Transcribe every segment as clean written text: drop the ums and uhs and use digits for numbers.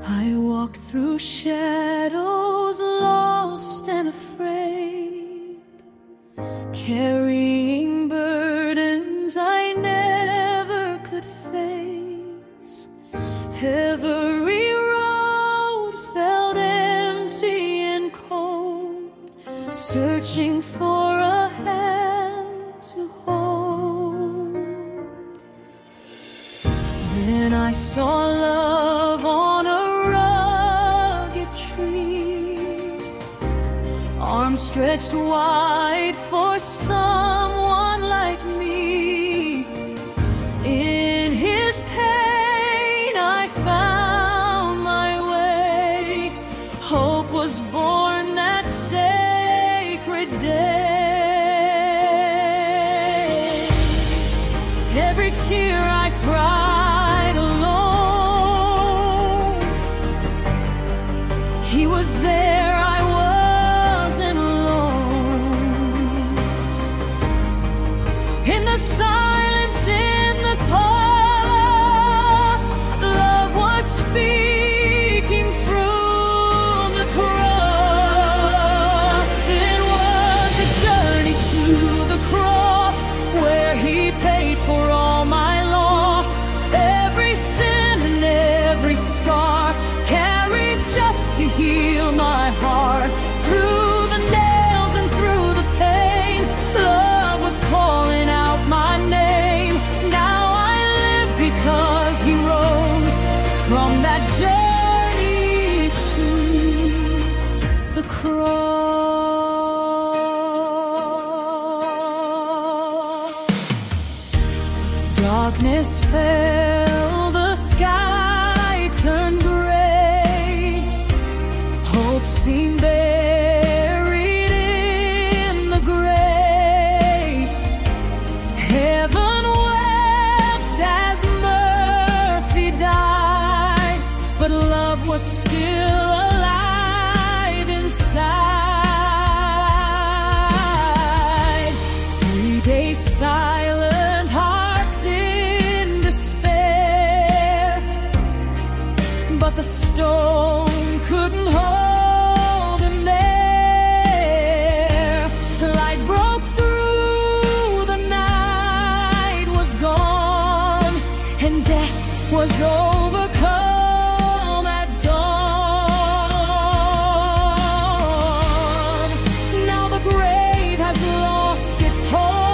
I walked through shadows, lost and afraid, carrying burdens I never could face. Every road felt empty and cold, searching for a hand to hold. Then I saw love on a rugged tree, arms stretched wide for someone like me. In his pain I found my way. Hope was born that sacred day. Every tear I cried alone, he was there, I wasn't alone. In the silence, in the past, love was speaking from the cross. It was a journey to the cross, where he paid for all my loss. Every sin and every scar carried just to heal my heart. Through the nails and through the pain, love was calling out my name. Now I live because he rose from that journey to the cross. Darkness fell, the sky turned gray. Hope seemed buried in the grave. Heaven wept as mercy died, but love was still alive inside. 3 days silent, hearts in despair, but the stone couldn't hold him there. Light broke through, the night was gone, and death was overcome at dawn. Now the grave has lost its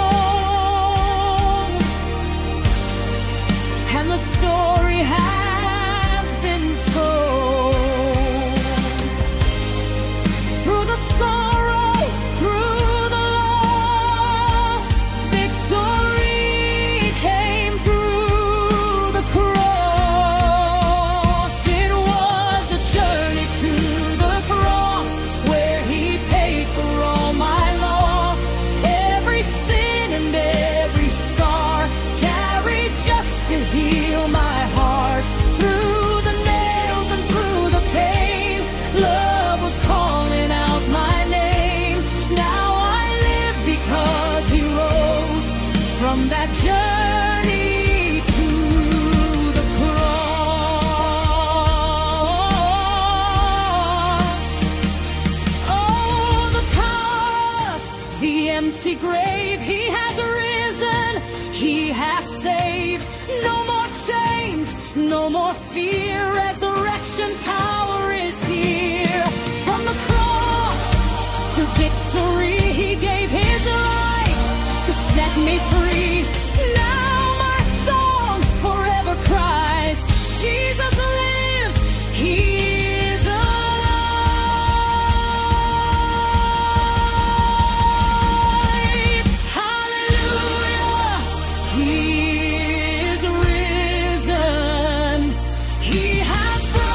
home, and the story has been told. Through the sorrow, through the loss, victory came through the cross. It was a journey to the cross, where he paid for all my loss. Every sin and every scar carried just to heal my heart. Through the nails and through the pain, love was calling out my name. Now I live because he rose from that journey to the cross. Oh, the power of the empty grave, he has risen, he has saved. No more chains, no more fear, resurrection power is here. From the cross to victory, he gave his life to set me free. Now my song forever cries, Jesus lives, he is alive. Hallelujah, he is risen. He has broken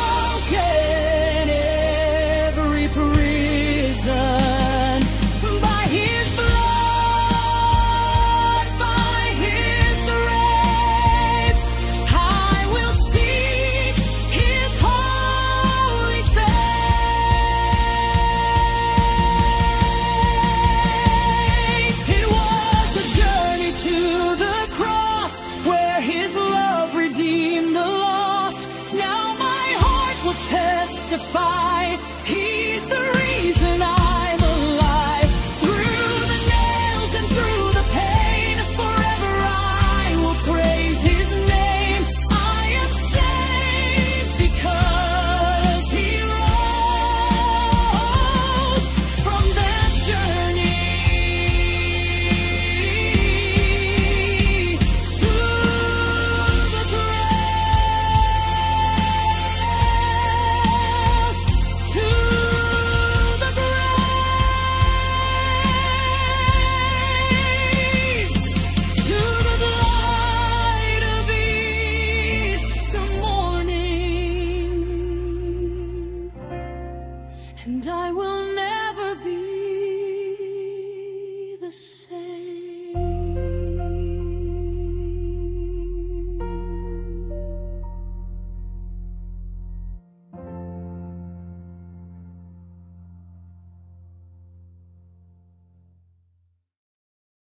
testify, He's the reason I'm alive. Through the nails and through the pain, forever I will praise His name. I am saved because He rose from that journey to the cross, to the grave, to the light of Easter morning. And I will